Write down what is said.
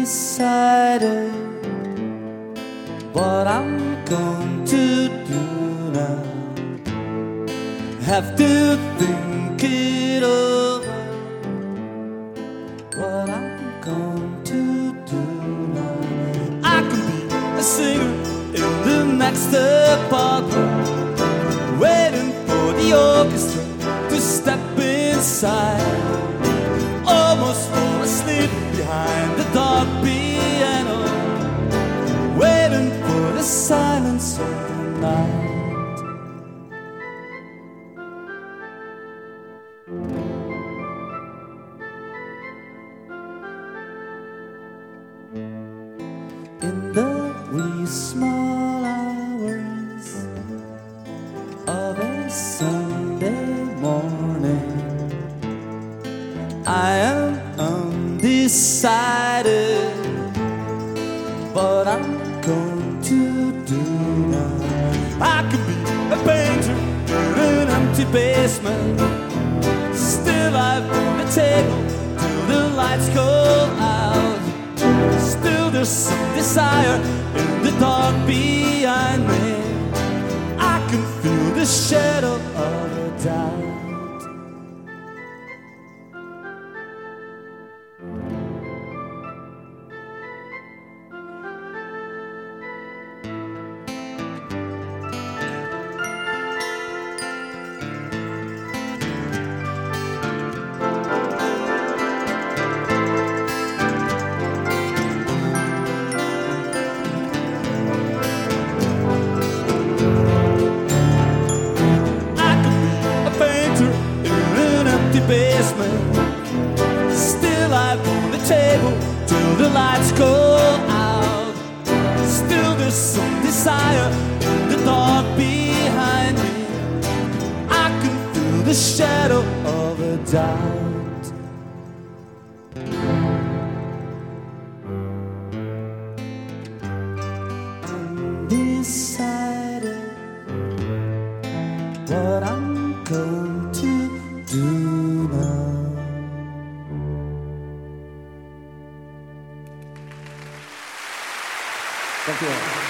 undecided what I'm going to do now. Have to think it over, what I'm going to do now. I can be a singer in the next apartment, waiting for the orchestra to step inside, almost fall asleep behind the dark piano, waiting for the silence of the night. In the wee small hours of a Sunday morning, I am undecided what I'm going to do now. I could be a painter in an empty basement, still I've on the table till the lights go out. Still there's some desire in the dark behind me. I can feel the shadow of a doubt. Basement, still I've on the table till the lights go out. Still there's some desire in the dark behind me. I can feel the shadow of a doubt. Undecided what I'm going to do now. Thank you.